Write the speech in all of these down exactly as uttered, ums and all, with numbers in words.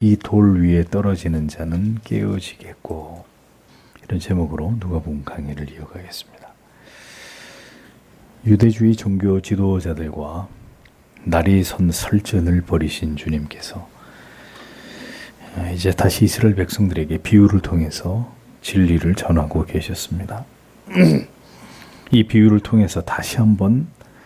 이 돌 위에 떨어지는 자는 깨어지겠고, 이런 제목으로 누가복음 강의를 이어가겠습니다. 유대주의 종교 지도자들과 날이 선 설전을 벌이신 주님께서 이제 다시 이스라엘 백성들에게 비유를 통해서 진리를 전하고 계셨습니다. 이 비유를 통해서 다시 한번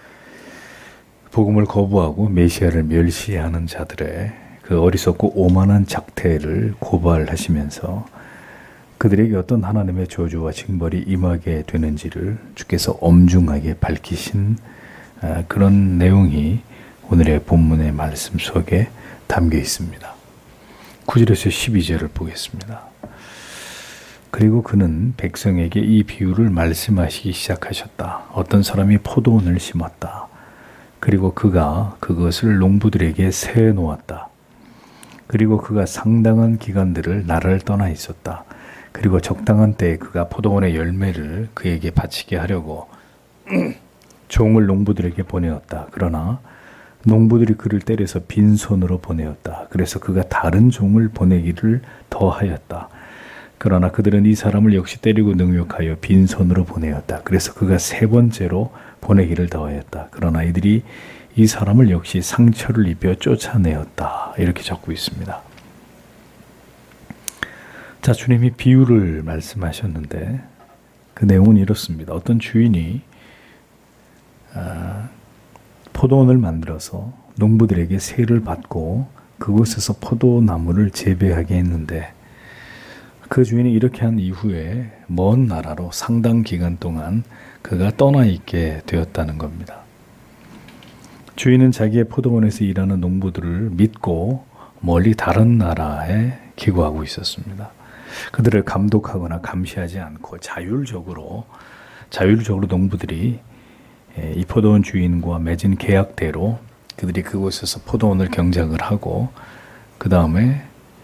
복음을 거부하고 메시아를 멸시하는 자들의 그 어리석고 오만한 작태를 고발하시면서 그들에게 어떤 하나님의 저주와 징벌이 임하게 되는지를 주께서 엄중하게 밝히신 그런 내용이 오늘의 본문의 말씀 속에 담겨 있습니다. 구 절에서 십이 절을 보겠습니다. 그리고 그는 백성에게 이 비유를 말씀하시기 시작하셨다. 어떤 사람이 포도원을 심었다. 그리고 그가 그것을 농부들에게 세워 놓았다. 그리고 그가 상당한 기간들을 나라를 떠나 있었다. 그리고 적당한 때에 그가 포도원의 열매를 그에게 바치게 하려고 종을 농부들에게 보내었다. 그러나 농부들이 그를 때려서 빈손으로 보내었다. 그래서 그가 다른 종을 보내기를 더하였다. 그러나 그들은 이 사람을 역시 때리고 능욕하여 빈손으로 보내었다. 그래서 그가 세 번째로 보내기를 더하였다. 그러나 이들이 이 사람을 역시 상처를 입혀 쫓아내었다. 이렇게 적고 있습니다. 자, 주님이 비유를 말씀하셨는데 그 내용은 이렇습니다. 어떤 주인이 아, 포도원을 만들어서 농부들에게 세를 받고 그곳에서 포도나무를 재배하게 했는데 그 주인이 이렇게 한 이후에 먼 나라로 상당 기간 동안 그가 떠나 있게 되었다는 겁니다. 주인은 자기의 포도원에서 일하는 농부들을 믿고 멀리 다른 나라에 기고하고 있었습니다. 그들을 감독하거나 감시하지 않고 자율적으로 자율적으로 농부들이 이 포도원 주인과 맺은 계약대로 그들이 그곳에서 포도원을 경작을 하고 그 다음에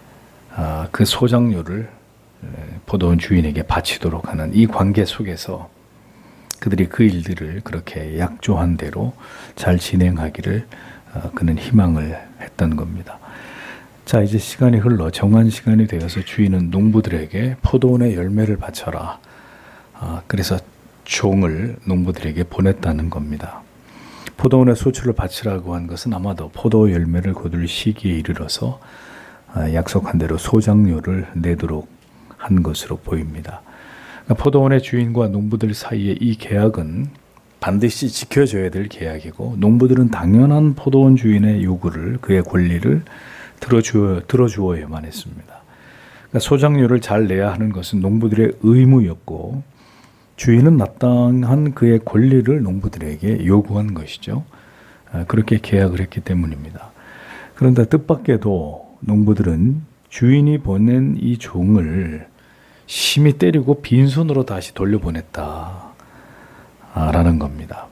그 소작료를 포도원 주인에게 바치도록 하는 이 관계 속에서 그들이 그 일들을 그렇게 약조한 대로 잘 진행하기를 그는 희망을 했던 겁니다. 자, 이제 시간이 흘러 정한 시간이 되어서 주인은 농부들에게 포도원의 열매를 바쳐라. 그래서 종을 농부들에게 보냈다는 겁니다. 포도원의 소출을 바치라고 한 것은 아마도 포도 열매를 거둘 시기에 이르러서 약속한 대로 소작료를 내도록 한 것으로 보입니다. 포도원의 주인과 농부들 사이의 이 계약은 반드시 지켜져야 될 계약이고 농부들은 당연한 포도원 주인의 요구를 그의 권리를 들어주어, 들어주어야만 했습니다. 그러니까 소작료를 잘 내야 하는 것은 농부들의 의무였고 주인은 마땅한 그의 권리를 농부들에게 요구한 것이죠. 그렇게 계약을 했기 때문입니다. 그런데 뜻밖에도 농부들은 주인이 보낸 이 종을 심히 때리고 빈손으로 다시 돌려보냈다 라는 겁니다.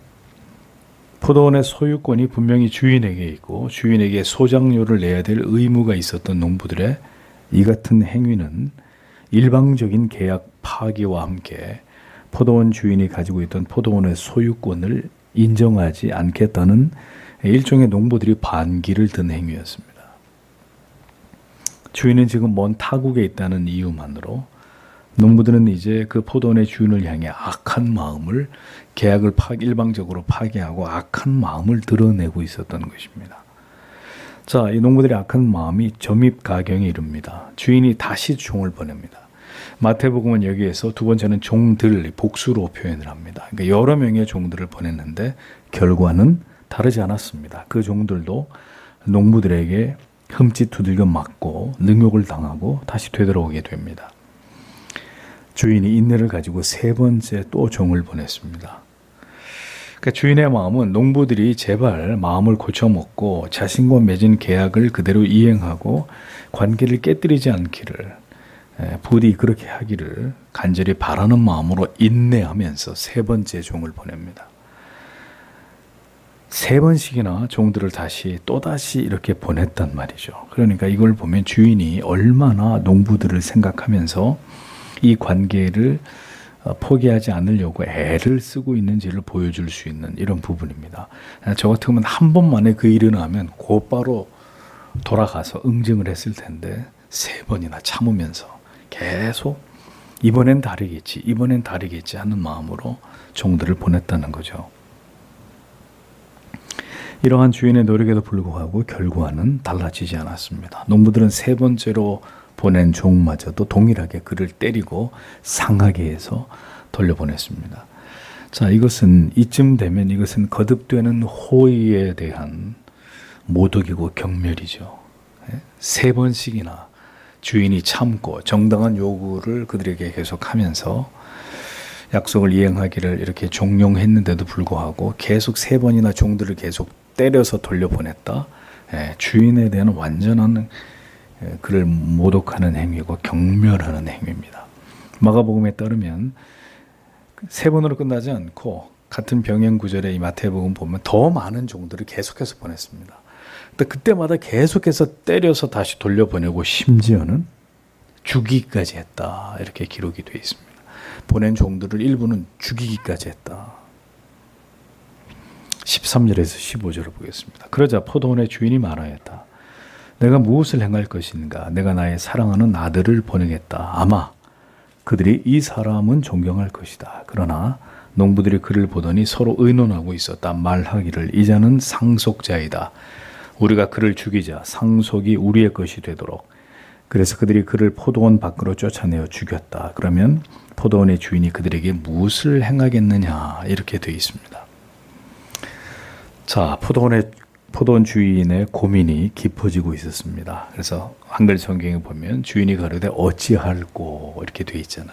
포도원의 소유권이 분명히 주인에게 있고 주인에게 소작료를 내야 될 의무가 있었던 농부들의 이 같은 행위는 일방적인 계약 파기와 함께 포도원 주인이 가지고 있던 포도원의 소유권을 인정하지 않겠다는 일종의 농부들이 반기를 든 행위였습니다. 주인은 지금 먼 타국에 있다는 이유만으로 농부들은 이제 그 포도원의 주인을 향해 악한 마음을 계약을 파, 일방적으로 파기하고 악한 마음을 드러내고 있었던 것입니다. 자, 이 농부들의 악한 마음이 점입가경에 이릅니다. 주인이 다시 종을 보냅니다. 마태복음은 여기에서 두 번째는 종들, 복수로 표현을 합니다. 그러니까 여러 명의 종들을 보냈는데 결과는 다르지 않았습니다. 그 종들도 농부들에게 흠짓 두들겨 맞고 능욕을 당하고 다시 되돌아오게 됩니다. 주인이 인내를 가지고 세 번째 또 종을 보냈습니다. 그러니까 주인의 마음은 농부들이 제발 마음을 고쳐먹고 자신과 맺은 계약을 그대로 이행하고 관계를 깨뜨리지 않기를 부디 그렇게 하기를 간절히 바라는 마음으로 인내하면서 세 번째 종을 보냅니다. 세 번씩이나 종들을 다시 또다시 이렇게 보냈단 말이죠. 그러니까 이걸 보면 주인이 얼마나 농부들을 생각하면서 이 관계를 포기하지 않으려고 애를 쓰고 있는지를 보여줄 수 있는 이런 부분입니다. 저 같으면 한 번만에 그 일을 하면 곧바로 돌아가서 응징을 했을 텐데 세 번이나 참으면서 계속 이번엔 다르겠지, 이번엔 다르겠지 하는 마음으로 종들을 보냈다는 거죠. 이러한 주인의 노력에도 불구하고 결과는 달라지지 않았습니다. 농부들은 세 번째로 보낸 종마저도 동일하게 그를 때리고 상하게 해서 돌려보냈습니다. 자, 이것은 이쯤 되면 이것은 거듭되는 호의에 대한 모독이고 경멸이죠. 세 번씩이나 주인이 참고 정당한 요구를 그들에게 계속하면서 약속을 이행하기를 이렇게 종용했는데도 불구하고 계속 세 번이나 종들을 계속 때려서 돌려보냈다. 주인에 대한 완전한 그를 모독하는 행위고 경멸하는 행위입니다. 마가복음에 따르면 세 번으로 끝나지 않고 같은 병행 구절의 이 마태복음 보면 더 많은 종들을 계속해서 보냈습니다. 근데 그때마다 계속해서 때려서 다시 돌려보내고 심지어는 죽이기까지 했다. 이렇게 기록이 되어 있습니다. 보낸 종들을 일부는 죽이기까지 했다. 십삼 절에서 십오 절을 보겠습니다. 그러자 포도원의 주인이 말하였다. 내가 무엇을 행할 것인가? 내가 나의 사랑하는 아들을 보내겠다. 아마 그들이 이 사람은 존경할 것이다. 그러나 농부들이 그를 보더니 서로 의논하고 있었다. 말하기를 이 자는 상속자이다. 우리가 그를 죽이자 상속이 우리의 것이 되도록. 그래서 그들이 그를 포도원 밖으로 쫓아내어 죽였다. 그러면 포도원의 주인이 그들에게 무엇을 행하겠느냐 이렇게 되어 있습니다. 자, 포도원의 포도원 주인의 고민이 깊어지고 있었습니다. 그래서 한글 성경에 보면 주인이 가로되 어찌할꼬 이렇게 되어 있잖아요.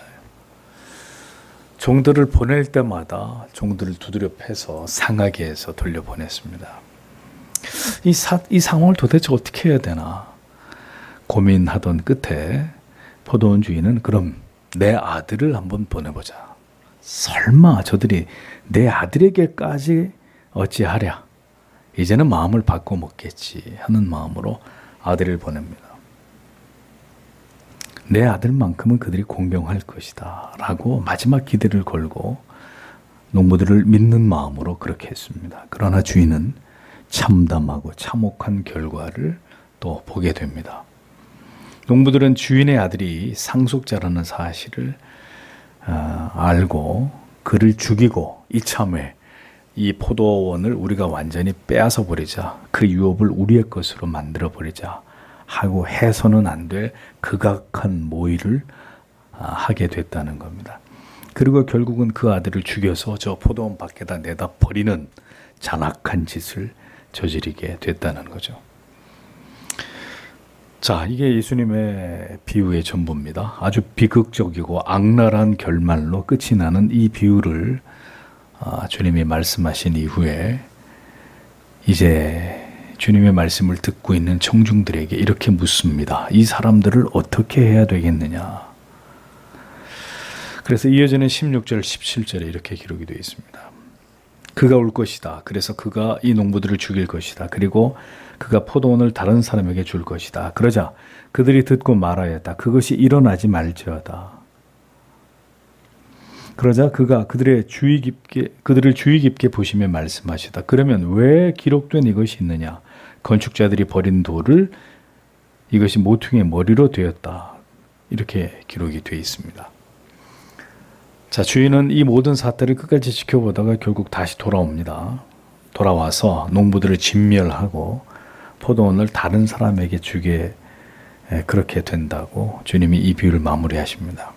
종들을 보낼 때마다 종들을 두드려 패서 상하게 해서 돌려보냈습니다. 이, 사, 이 상황을 도대체 어떻게 해야 되나 고민하던 끝에 포도원 주인은 그럼 내 아들을 한번 보내보자. 설마 저들이 내 아들에게까지 어찌하랴. 이제는 마음을 바꿔 먹겠지 하는 마음으로 아들을 보냅니다. 내 아들만큼은 그들이 공경할 것이다 라고 마지막 기대를 걸고 농부들을 믿는 마음으로 그렇게 했습니다. 그러나 주인은 참담하고 참혹한 결과를 또 보게 됩니다. 농부들은 주인의 아들이 상속자라는 사실을 어, 알고 그를 죽이고 이참에 이 포도원을 우리가 완전히 빼앗아 버리자. 그 유업을 우리의 것으로 만들어 버리자 하고 해서는 안 될 극악한 모의를 하게 됐다는 겁니다. 그리고 결국은 그 아들을 죽여서 저 포도원 밖에다 내다 버리는 잔악한 짓을 저지르게 됐다는 거죠. 자, 이게 예수님의 비유의 전부입니다. 아주 비극적이고 악랄한 결말로 끝이 나는 이 비유를 아, 주님이 말씀하신 이후에 이제 주님의 말씀을 듣고 있는 청중들에게 이렇게 묻습니다. 이 사람들을 어떻게 해야 되겠느냐. 그래서 이어지는 십육 절, 십칠 절에 이렇게 기록이 되어 있습니다. 그가 올 것이다. 그래서 그가 이 농부들을 죽일 것이다. 그리고 그가 포도원을 다른 사람에게 줄 것이다. 그러자 그들이 듣고 말하였다. 그것이 일어나지 말지어다. 그러자 그가 그들의 주의 깊게 그들을 주의 깊게 보시며 말씀하시다. 그러면 왜 기록된 이것이 있느냐? 건축자들이 버린 돌을 이것이 모퉁이의 머리로 되었다. 이렇게 기록이 되어 있습니다. 자, 주인은 이 모든 사태를 끝까지 지켜보다가 결국 다시 돌아옵니다. 돌아와서 농부들을 진멸하고 포도원을 다른 사람에게 주게 그렇게 된다고 주님이 이 비유를 마무리하십니다.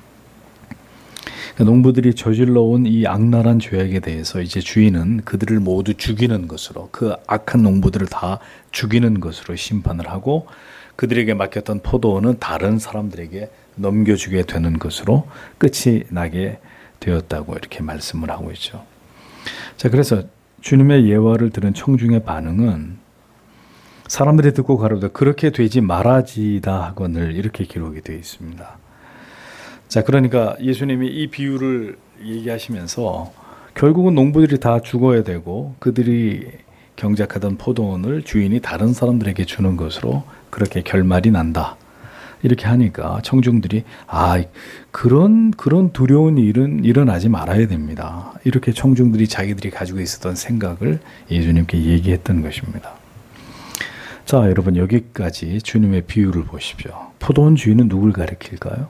농부들이 저질러온 이 악랄한 죄악에 대해서 이제 주인은 그들을 모두 죽이는 것으로 그 악한 농부들을 다 죽이는 것으로 심판을 하고 그들에게 맡겼던 포도원은 다른 사람들에게 넘겨주게 되는 것으로 끝이 나게 되었다고 이렇게 말씀을 하고 있죠. 자, 그래서 주님의 예화를 들은 청중의 반응은 사람들이 듣고 가로되 그렇게 되지 말아지다 하거늘 이렇게 기록이 되어 있습니다. 자, 그러니까 예수님이 이 비유를 얘기하시면서 결국은 농부들이 다 죽어야 되고 그들이 경작하던 포도원을 주인이 다른 사람들에게 주는 것으로 그렇게 결말이 난다. 이렇게 하니까 청중들이 아, 그런 그런 두려운 일은 일어나지 말아야 됩니다. 이렇게 청중들이 자기들이 가지고 있었던 생각을 예수님께 얘기했던 것입니다. 자, 여러분 여기까지 주님의 비유를 보십시오. 포도원 주인은 누굴 가리킬까요?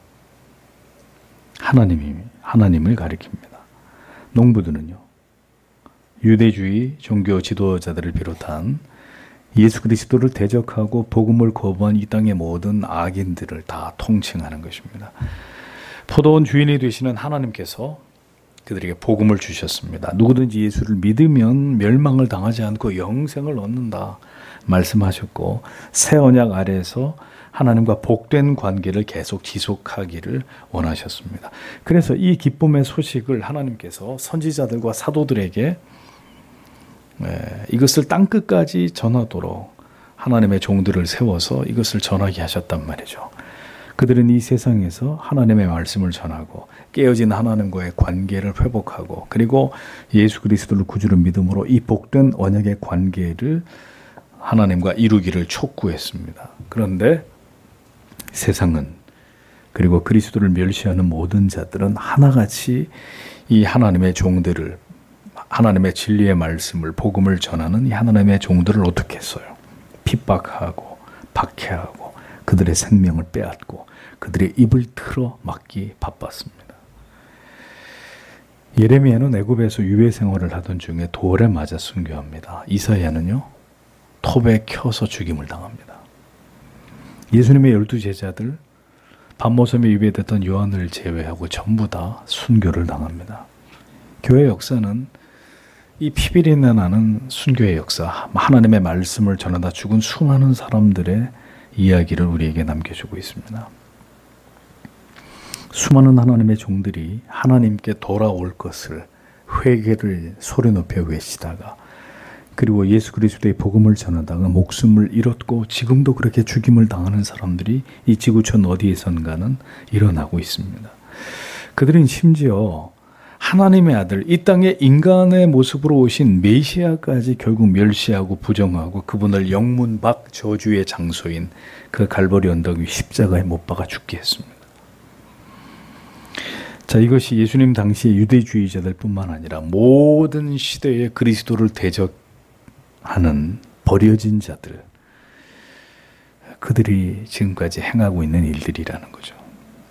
하나님이, 하나님을 가리킵니다. 농부들은요, 유대주의 종교 지도자들을 비롯한 예수 그리스도를 대적하고 복음을 거부한 이 땅의 모든 악인들을 다 통칭하는 것입니다. 포도원 주인이 되시는 하나님께서 그들에게 복음을 주셨습니다. 누구든지 예수를 믿으면 멸망을 당하지 않고 영생을 얻는다 말씀하셨고, 새 언약 아래에서 하나님과 복된 관계를 계속 지속하기를 원하셨습니다. 그래서 이 기쁨의 소식을 하나님께서 선지자들과 사도들에게 네, 이것을 땅끝까지 전하도록 하나님의 종들을 세워서 이것을 전하게 하셨단 말이죠. 그들은 이 세상에서 하나님의 말씀을 전하고 깨어진 하나님과의 관계를 회복하고, 그리고 예수 그리스도를 구주로 믿음으로 이 복된 언약의 관계를 하나님과 이루기를 촉구했습니다. 그런데 세상은, 그리고 그리스도를 멸시하는 모든 자들은 하나같이 이 하나님의 종들을, 하나님의 진리의 말씀을, 복음을 전하는 이 하나님의 종들을 어떻게 했어요? 핍박하고 박해하고 그들의 생명을 빼앗고 그들의 입을 틀어 막기 바빴습니다. 예레미야는 애굽에서 유배 생활을 하던 중에 돌에 맞아 순교합니다. 이사야는요, 톱에 켜서 죽임을 당합니다. 예수님의 열두 제자들, 밤모섬에 유배됐던 요한을 제외하고 전부 다 순교를 당합니다. 교회 역사는 이 피비린내 나는 순교의 역사, 하나님의 말씀을 전하다 죽은 수많은 사람들의 이야기를 우리에게 남겨주고 있습니다. 수많은 하나님의 종들이 하나님께 돌아올 것을, 회개를 소리 높여 외치다가, 그리고 예수 그리스도의 복음을 전하다가 목숨을 잃었고 지금도 그렇게 죽임을 당하는 사람들이 이 지구촌 어디에선가는 일어나고 있습니다. 그들은 심지어 하나님의 아들, 이 땅에 인간의 모습으로 오신 메시아까지 결국 멸시하고 부정하고 그분을 영문 밖 저주의 장소인 그 갈보리 언덕 위 십자가에 못 박아 죽게 했습니다. 자, 이것이 예수님 당시의 유대주의자들 뿐만 아니라 모든 시대에 그리스도를 대적하는 버려진 자들, 그들이 지금까지 행하고 있는 일들이라는 거죠.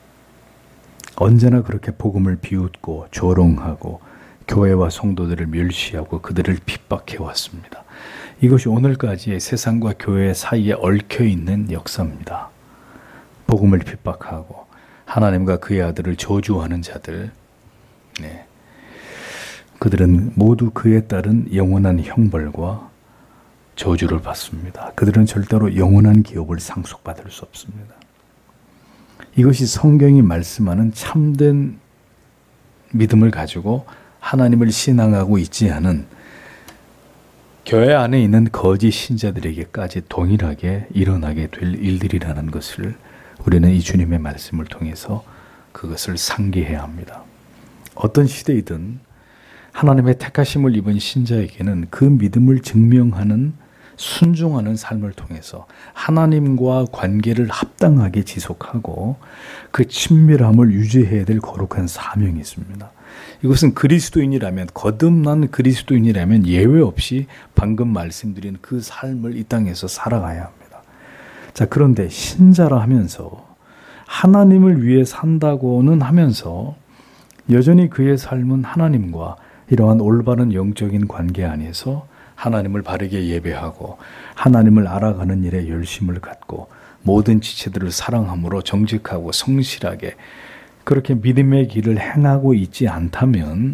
언제나 그렇게 복음을 비웃고 조롱하고 교회와 성도들을 멸시하고 그들을 핍박해 왔습니다. 이것이 오늘까지의 세상과 교회 사이에 얽혀있는 역사입니다. 복음을 핍박하고 하나님과 그의 아들을 저주하는 자들, 네. 그들은 모두 그에 따른 영원한 형벌과 저주를 받습니다. 그들은 절대로 영원한 기업을 상속받을 수 없습니다. 이것이 성경이 말씀하는 참된 믿음을 가지고 하나님을 신앙하고 있지 않은 교회 안에 있는 거짓 신자들에게까지 동일하게 일어나게 될 일들이라는 것을 우리는 이 주님의 말씀을 통해서 그것을 상기해야 합니다. 어떤 시대이든 하나님의 택하심을 입은 신자에게는 그 믿음을 증명하는, 순종하는 삶을 통해서 하나님과 관계를 합당하게 지속하고 그 친밀함을 유지해야 될 거룩한 사명이 있습니다. 이것은 그리스도인이라면, 거듭난 그리스도인이라면 예외 없이 방금 말씀드린 그 삶을 이 땅에서 살아가야 합니다. 자, 그런데 신자라 하면서 하나님을 위해 산다고는 하면서 여전히 그의 삶은 하나님과 이러한 올바른 영적인 관계 안에서 하나님을 바르게 예배하고 하나님을 알아가는 일에 열심을 갖고 모든 지체들을 사랑함으로 정직하고 성실하게 그렇게 믿음의 길을 행하고 있지 않다면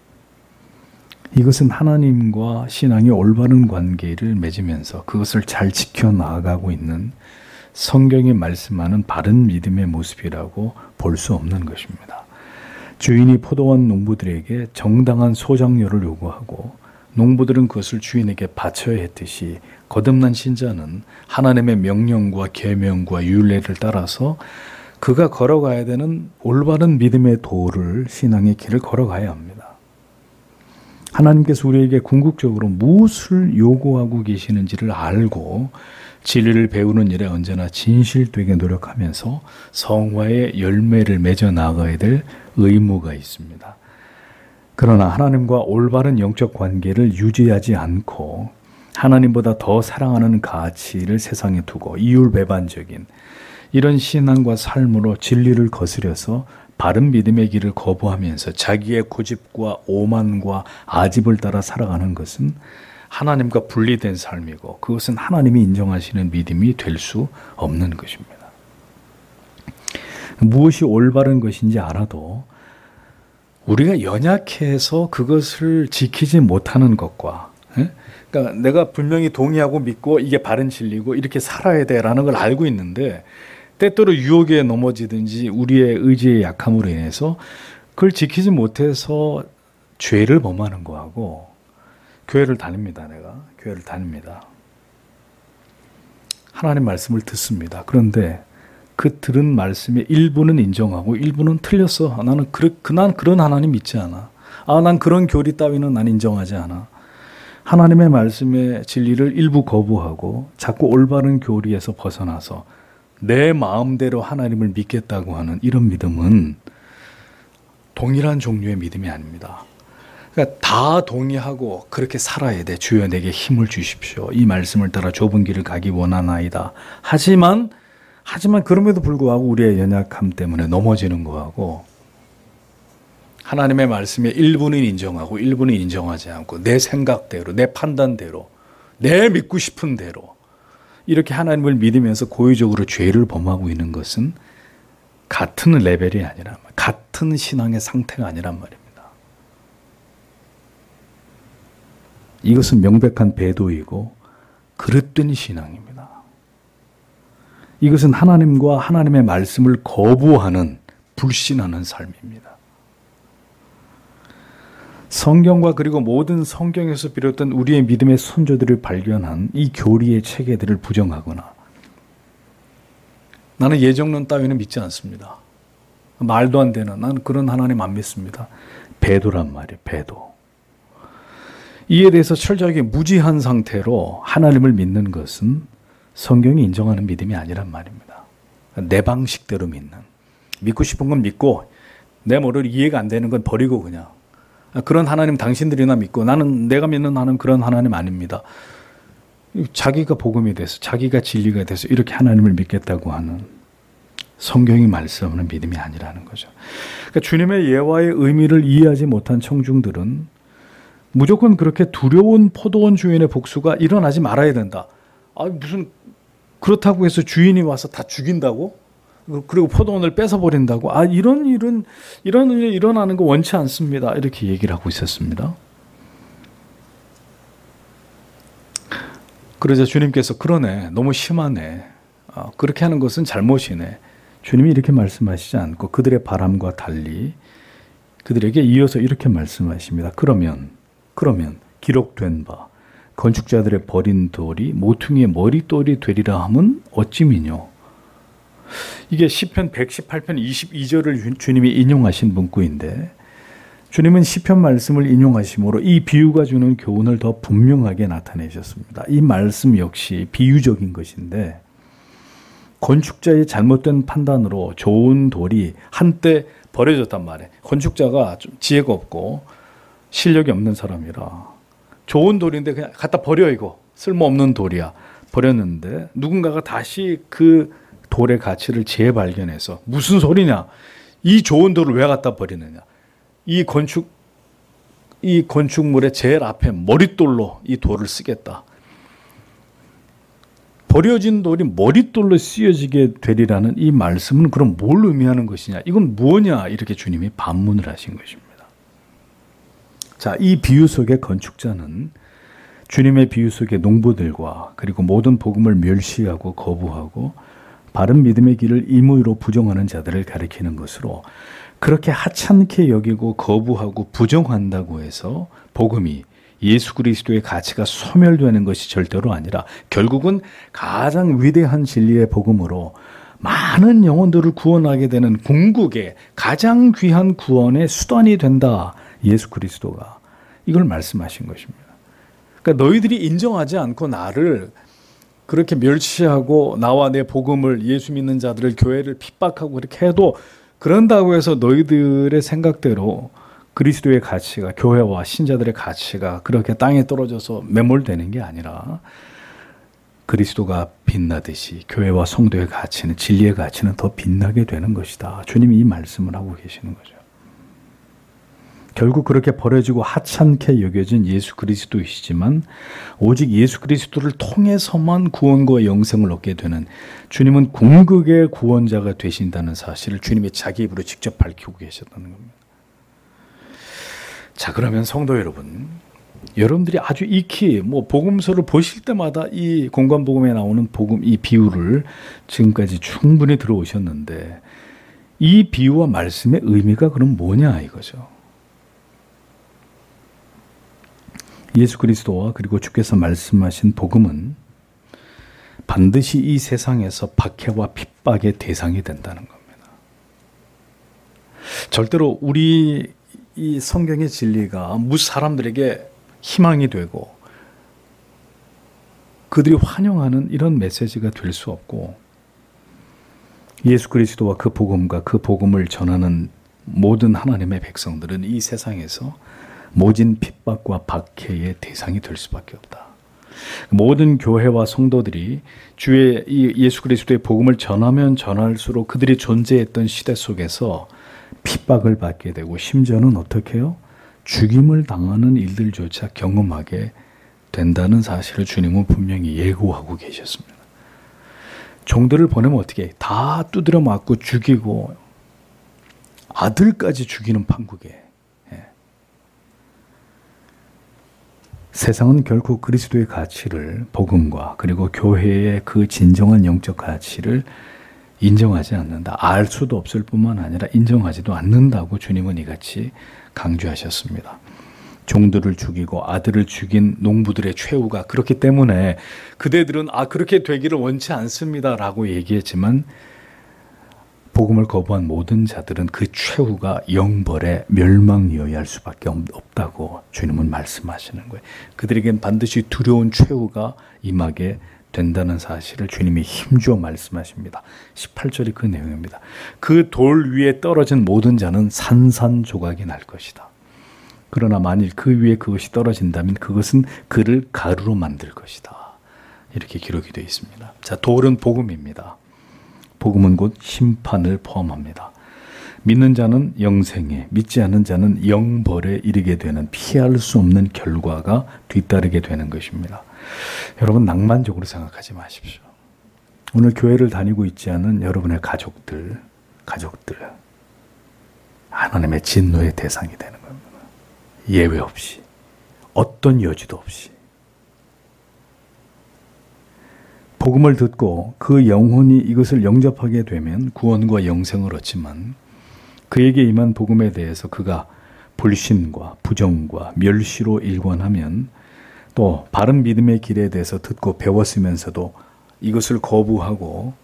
이것은 하나님과 신앙의 올바른 관계를 맺으면서 그것을 잘 지켜나가고 있는 성경이 말씀하는 바른 믿음의 모습이라고 볼 수 없는 것입니다. 주인이 포도원 농부들에게 정당한 소작료를 요구하고 농부들은 그것을 주인에게 바쳐야 했듯이 거듭난 신자는 하나님의 명령과 계명과 율례를 따라서 그가 걸어가야 되는 올바른 믿음의 도를, 신앙의 길을 걸어가야 합니다. 하나님께서 우리에게 궁극적으로 무엇을 요구하고 계시는지를 알고 진리를 배우는 일에 언제나 진실되게 노력하면서 성화의 열매를 맺어 나가야 될 의무가 있습니다. 그러나 하나님과 올바른 영적 관계를 유지하지 않고 하나님보다 더 사랑하는 가치를 세상에 두고 이율배반적인 이런 신앙과 삶으로 진리를 거스려서 바른 믿음의 길을 거부하면서 자기의 고집과 오만과 아집을 따라 살아가는 것은 하나님과 분리된 삶이고 그것은 하나님이 인정하시는 믿음이 될 수 없는 것입니다. 무엇이 올바른 것인지 알아도 우리가 연약해서 그것을 지키지 못하는 것과, 그러니까 내가 분명히 동의하고 믿고 이게 바른 진리고 이렇게 살아야 돼라는 걸 알고 있는데 때때로 유혹에 넘어지든지 우리의 의지의 약함으로 인해서 그걸 지키지 못해서 죄를 범하는 거하고, 교회를 다닙니다. 내가 교회를 다닙니다. 하나님 말씀을 듣습니다. 그런데 그 들은 말씀의 일부는 인정하고 일부는 틀렸어. 나는 그, 난 그런 하나님 믿지 않아. 아, 난 그런 교리 따위는 난 인정하지 않아. 하나님의 말씀의 진리를 일부 거부하고 자꾸 올바른 교리에서 벗어나서 내 마음대로 하나님을 믿겠다고 하는 이런 믿음은 동일한 종류의 믿음이 아닙니다. 그러니까 다 동의하고 그렇게 살아야 돼. 주여 내게 힘을 주십시오. 이 말씀을 따라 좁은 길을 가기 원하나이다. 하지만 하지만 그럼에도 불구하고 우리의 연약함 때문에 넘어지는 거하고, 하나님의 말씀의 일부는 인정하고 일부는 인정하지 않고 내 생각대로, 내 판단대로, 내 믿고 싶은 대로 이렇게 하나님을 믿으면서 고의적으로 죄를 범하고 있는 것은 같은 레벨이 아니란 말이에요. 같은 신앙의 상태가 아니란 말입니다. 이것은 명백한 배도이고 그릇된 신앙입니다. 이것은 하나님과 하나님의 말씀을 거부하는, 불신하는 삶입니다. 성경과 그리고 모든 성경에서 비롯된 우리의 믿음의 선조들을 발견한 이 교리의 체계들을 부정하거나, 나는 예정론 따위는 믿지 않습니다. 말도 안 되는, 나는 그런 하나님 안 믿습니다. 배도란 말이에요. 배도. 이에 대해서 철저하게 무지한 상태로 하나님을 믿는 것은 성경이 인정하는 믿음이 아니란 말입니다. 내 방식대로 믿는, 믿고 싶은 건 믿고 내 머리로 이해가 안 되는 건 버리고 그냥 그런 하나님 당신들이나 믿고 나는 내가 믿는 하나님 그런 하나님 아닙니다. 자기가 복음이 돼서 자기가 진리가 돼서 이렇게 하나님을 믿겠다고 하는 성경이 말씀하는 믿음이 아니라는 거죠. 그러니까 주님의 예화의 의미를 이해하지 못한 청중들은 무조건 그렇게 두려운 포도원 주인의 복수가 일어나지 말아야 된다. 아, 무슨 그렇다고 해서 주인이 와서 다 죽인다고? 그리고 포도원을 뺏어버린다고? 아, 이런 일은, 이런 일이 일어나는 거 원치 않습니다. 이렇게 얘기를 하고 있었습니다. 그러자 주님께서 그러네. 너무 심하네. 아, 그렇게 하는 것은 잘못이네. 주님이 이렇게 말씀하시지 않고 그들의 바람과 달리 그들에게 이어서 이렇게 말씀하십니다. 그러면, 그러면 기록된 바 건축자들의 버린 돌이 모퉁이의 머릿돌이 되리라 함은 어찌미뇨. 이게 시편 백십팔 편 이십이 절을 주님이 인용하신 문구인데, 주님은 시편 말씀을 인용하심으로 이 비유가 주는 교훈을 더 분명하게 나타내셨습니다. 이 말씀 역시 비유적인 것인데, 건축자의 잘못된 판단으로 좋은 돌이 한때 버려졌단 말이에요. 건축자가 좀 지혜가 없고 실력이 없는 사람이라 좋은 돌인데 그냥 갖다 버려, 이거 쓸모없는 돌이야. 버렸는데 누군가가 다시 그 돌의 가치를 재발견해서 무슨 소리냐, 이 좋은 돌을 왜 갖다 버리느냐, 이 건축 이 건축물의 제일 앞에 머릿돌로 이 돌을 쓰겠다. 버려진 돌이 머릿돌로 쓰여지게 되리라는 이 말씀은 그럼 뭘 의미하는 것이냐, 이건 뭐냐, 이렇게 주님이 반문을 하신 것입니다. 자, 이 비유 속의 건축자는 주님의 비유 속의 농부들과 그리고 모든 복음을 멸시하고 거부하고 바른 믿음의 길을 임의로 부정하는 자들을 가리키는 것으로, 그렇게 하찮게 여기고 거부하고 부정한다고 해서 복음이, 예수 그리스도의 가치가 소멸되는 것이 절대로 아니라 결국은 가장 위대한 진리의 복음으로 많은 영혼들을 구원하게 되는 궁극의 가장 귀한 구원의 수단이 된다. 예수 그리스도가. 이걸 말씀하신 것입니다. 그러니까 너희들이 인정하지 않고 나를 그렇게 멸시하고 나와 내 복음을, 예수 믿는 자들을, 교회를 핍박하고 그렇게 해도, 그런다고 해서 너희들의 생각대로 그리스도의 가치가, 교회와 신자들의 가치가 그렇게 땅에 떨어져서 매몰되는 게 아니라 그리스도가 빛나듯이 교회와 성도의 가치는, 진리의 가치는 더 빛나게 되는 것이다. 주님이 이 말씀을 하고 계시는 거죠. 결국 그렇게 버려지고 하찮게 여겨진 예수 그리스도이시지만 오직 예수 그리스도를 통해서만 구원과 영생을 얻게 되는, 주님은 궁극의 구원자가 되신다는 사실을 주님이 자기 입으로 직접 밝히고 계셨다는 겁니다. 자, 그러면 성도 여러분, 여러분들이 아주 익히 뭐 복음서를 보실 때마다 이 공관복음에 나오는 복음, 이 비유를 지금까지 충분히 들어오셨는데, 이 비유와 말씀의 의미가 그럼 뭐냐 이거죠. 예수 그리스도와 그리고 주께서 말씀하신 복음은 반드시 이 세상에서 박해와 핍박의 대상이 된다는 겁니다. 절대로 우리 이 성경의 진리가 무 사람들에게 희망이 되고 그들이 환영하는 이런 메시지가 될 수 없고, 예수 그리스도와 그 복음과 그 복음을 전하는 모든 하나님의 백성들은 이 세상에서 모진 핍박과 박해의 대상이 될 수밖에 없다. 모든 교회와 성도들이 주의 이 예수 그리스도의 복음을 전하면 전할수록 그들이 존재했던 시대 속에서 핍박을 받게 되고, 심지어는 어떻게 해요? 죽임을 당하는 일들조차 경험하게 된다는 사실을 주님은 분명히 예고하고 계셨습니다. 종들을 보내면 어떻게 해? 다 두드려 맞고 죽이고 아들까지 죽이는 판국에, 예. 세상은 결코 그리스도의 가치를, 복음과 그리고 교회의 그 진정한 영적 가치를 인정하지 않는다. 알 수도 없을 뿐만 아니라 인정하지도 않는다고 주님은 이같이 강조하셨습니다. 종들을 죽이고 아들을 죽인 농부들의 최후가 그렇기 때문에 그대들은 아 그렇게 되기를 원치 않습니다라고 얘기했지만, 복음을 거부한 모든 자들은 그 최후가 영벌의 멸망이어야 할 수밖에 없다고 주님은 말씀하시는 거예요. 그들에겐 반드시 두려운 최후가 임하게 된다는 사실을 주님이 힘주어 말씀하십니다. 십팔 절이 그 내용입니다. 그 돌 위에 떨어진 모든 자는 산산조각이 날 것이다. 그러나 만일 그 위에 그것이 떨어진다면 그것은 그를 가루로 만들 것이다. 이렇게 기록이 되어 있습니다. 자, 돌은 복음입니다. 복음은 곧 심판을 포함합니다. 믿는 자는 영생에, 믿지 않는 자는 영벌에 이르게 되는 피할 수 없는 결과가 뒤따르게 되는 것입니다. 여러분, 낭만적으로 생각하지 마십시오. 오늘 교회를 다니고 있지 않은 여러분의 가족들, 가족들, 하나님의 진노의 대상이 되는 겁니다. 예외 없이, 어떤 여지도 없이. 복음을 듣고 그 영혼이 이것을 영접하게 되면 구원과 영생을 얻지만, 그에게 임한 복음에 대해서 그가 불신과 부정과 멸시로 일관하면, 또 바른 믿음의 길에 대해서 듣고 배웠으면서도 이것을 거부하고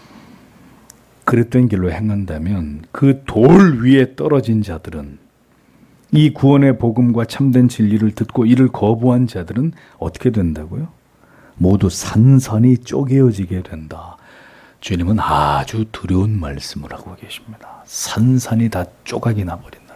그릇된 길로 행한다면, 그 돌 위에 떨어진 자들은, 이 구원의 복음과 참된 진리를 듣고 이를 거부한 자들은 어떻게 된다고요? 모두 산산이 쪼개어지게 된다. 주님은 아주 두려운 말씀을 하고 계십니다. 산산이 다 조각이 나버린다.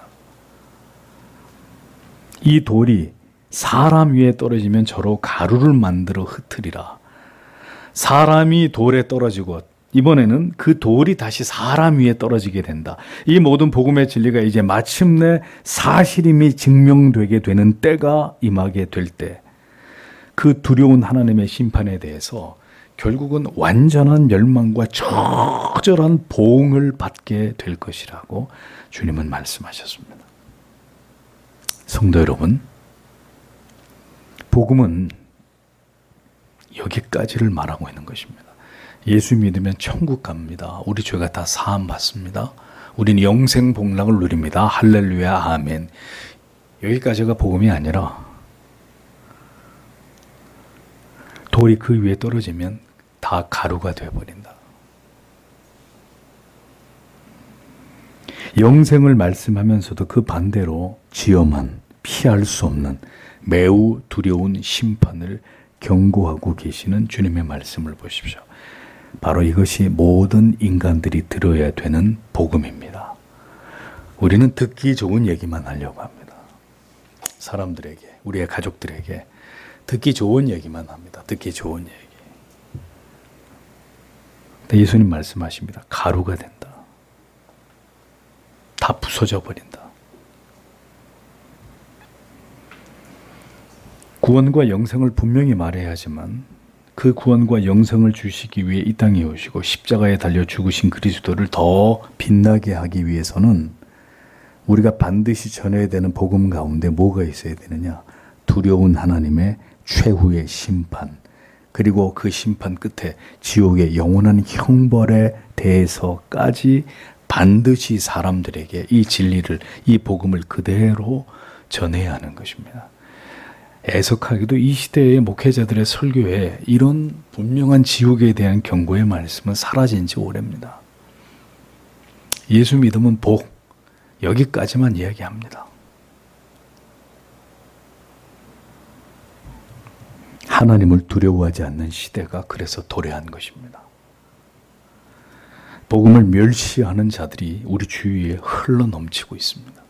이 돌이 사람 위에 떨어지면 저로 가루를 만들어 흩으리라. 사람이 돌에 떨어지고 이번에는 그 돌이 다시 사람 위에 떨어지게 된다. 이 모든 복음의 진리가 이제 마침내 사실임이 증명되게 되는 때가 임하게 될 때, 그 두려운 하나님의 심판에 대해서 결국은 완전한 멸망과 처절한 보응을 받게 될 것이라고 주님은 말씀하셨습니다. 성도 여러분, 복음은 여기까지를 말하고 있는 것입니다. 예수 믿으면 천국 갑니다. 우리 죄가 다 사함 받습니다. 우리는 영생 복락을 누립니다. 할렐루야, 아멘. 여기까지가 복음이 아니라, 돌이 그 위에 떨어지면 다 가루가 되어버린다. 영생을 말씀하면서도 그 반대로 지엄한, 피할 수 없는 매우 두려운 심판을 경고하고 계시는 주님의 말씀을 보십시오. 바로 이것이 모든 인간들이 들어야 되는 복음입니다. 우리는 듣기 좋은 얘기만 하려고 합니다. 사람들에게, 우리의 가족들에게 듣기 좋은 얘기만 합니다. 듣기 좋은 얘기. 근데 예수님 말씀하십니다. 가루가 된다. 다 부서져 버린다. 구원과 영생을 분명히 말해야 하지만 그 구원과 영생을 주시기 위해 이 땅에 오시고 십자가에 달려 죽으신 그리스도를 더 빛나게 하기 위해서는 우리가 반드시 전해야 되는 복음 가운데 뭐가 있어야 되느냐? 두려운 하나님의 최후의 심판, 그리고 그 심판 끝에 지옥의 영원한 형벌에 대해서까지 반드시 사람들에게 이 진리를, 이 복음을 그대로 전해야 하는 것입니다. 애석하게도 이 시대의 목회자들의 설교에 이런 분명한 지옥에 대한 경고의 말씀은 사라진 지 오래입니다. 예수 믿으면 복, 여기까지만 이야기합니다. 하나님을 두려워하지 않는 시대가 그래서 도래한 것입니다. 복음을 멸시하는 자들이 우리 주위에 흘러 넘치고 있습니다.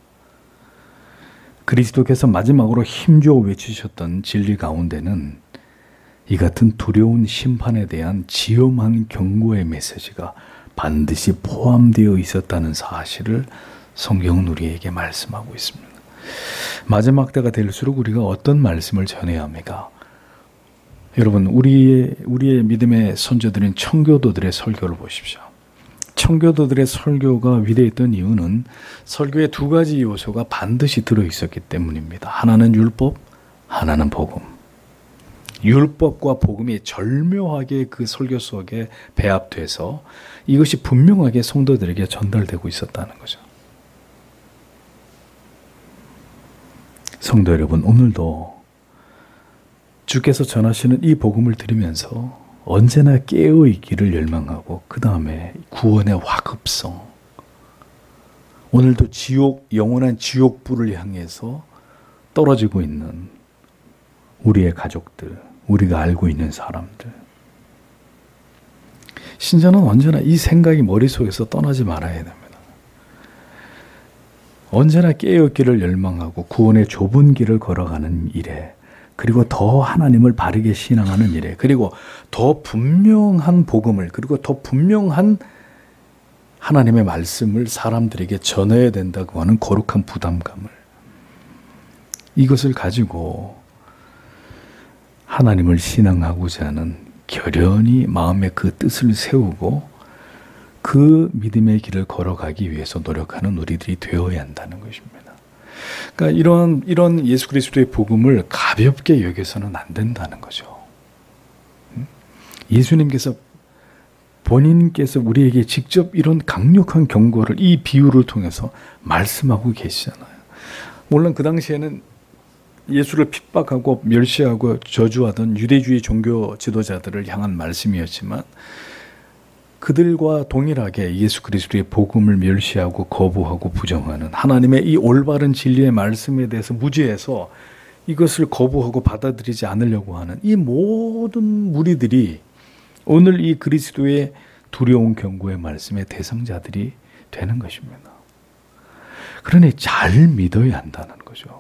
그리스도께서 마지막으로 힘주어 외치셨던 진리 가운데는 이 같은 두려운 심판에 대한 지엄한 경고의 메시지가 반드시 포함되어 있었다는 사실을 성경은 우리에게 말씀하고 있습니다. 마지막 때가 될수록 우리가 어떤 말씀을 전해야 합니까? 여러분, 우리의, 우리의 믿음의 선조들인 청교도들의 설교를 보십시오. 청교도들의 설교가 위대했던 이유는 설교의 두 가지 요소가 반드시 들어있었기 때문입니다. 하나는 율법, 하나는 복음. 율법과 복음이 절묘하게 그 설교 속에 배합돼서 이것이 분명하게 성도들에게 전달되고 있었다는 거죠. 성도 여러분, 오늘도 주께서 전하시는 이 복음을 들으면서 언제나 깨어있기를 열망하고 그 다음에 구원의 화급성, 오늘도 지옥, 영원한 지옥불을 향해서 떨어지고 있는 우리의 가족들, 우리가 알고 있는 사람들, 신자는 언제나 이 생각이 머릿속에서 떠나지 말아야 됩니다. 언제나 깨어있기를 열망하고 구원의 좁은 길을 걸어가는 일에, 그리고 더 하나님을 바르게 신앙하는 일에, 그리고 더 분명한 복음을, 그리고 더 분명한 하나님의 말씀을 사람들에게 전해야 된다고 하는 거룩한 부담감을, 이것을 가지고 하나님을 신앙하고자 하는 결연히 마음에 그 뜻을 세우고 그 믿음의 길을 걸어가기 위해서 노력하는 우리들이 되어야 한다는 것입니다. 그러니까 이런, 이런 예수 그리스도의 복음을 가볍게 여겨서는 안 된다는 거죠. 예수님께서 본인께서 우리에게 직접 이런 강력한 경고를 이 비유를 통해서 말씀하고 계시잖아요. 물론 그 당시에는 예수를 핍박하고 멸시하고 저주하던 유대주의 종교 지도자들을 향한 말씀이었지만 그들과 동일하게 예수 그리스도의 복음을 멸시하고 거부하고 부정하는 하나님의 이 올바른 진리의 말씀에 대해서 무지해서 이것을 거부하고 받아들이지 않으려고 하는 이 모든 무리들이 오늘 이 그리스도의 두려운 경고의 말씀의 대상자들이 되는 것입니다. 그러니 잘 믿어야 한다는 거죠.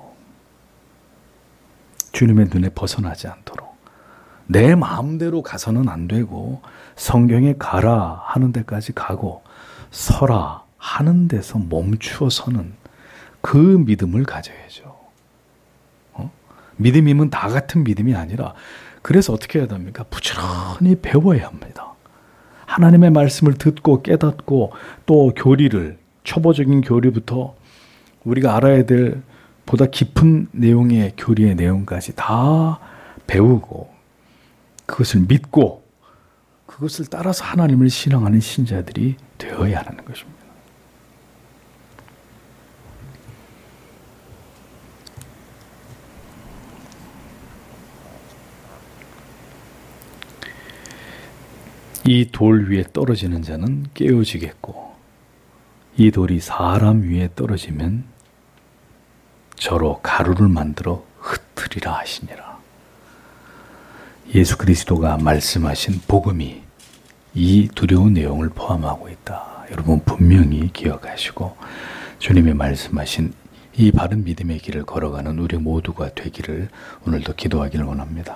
주님의 눈에 벗어나지 않도록. 내 마음대로 가서는 안 되고 성경에 가라 하는 데까지 가고 서라 하는 데서 멈추어 서는 그 믿음을 가져야죠. 어? 믿음이면 다 같은 믿음이 아니라, 그래서 어떻게 해야 됩니까? 부지런히 배워야 합니다. 하나님의 말씀을 듣고 깨닫고 또 교리를, 초보적인 교리부터 우리가 알아야 될 보다 깊은 내용의 교리의 내용까지 다 배우고 그것을 믿고 그것을 따라서 하나님을 신앙하는 신자들이 되어야 하는 것입니다. 이 돌 위에 떨어지는 자는 깨어지겠고 이 돌이 사람 위에 떨어지면 저로 가루를 만들어 흩으리라 하시니라. 예수 그리스도가 말씀하신 복음이 이 두려운 내용을 포함하고 있다. 여러분 분명히 기억하시고 주님이 말씀하신 이 바른 믿음의 길을 걸어가는 우리 모두가 되기를 오늘도 기도하기를 원합니다.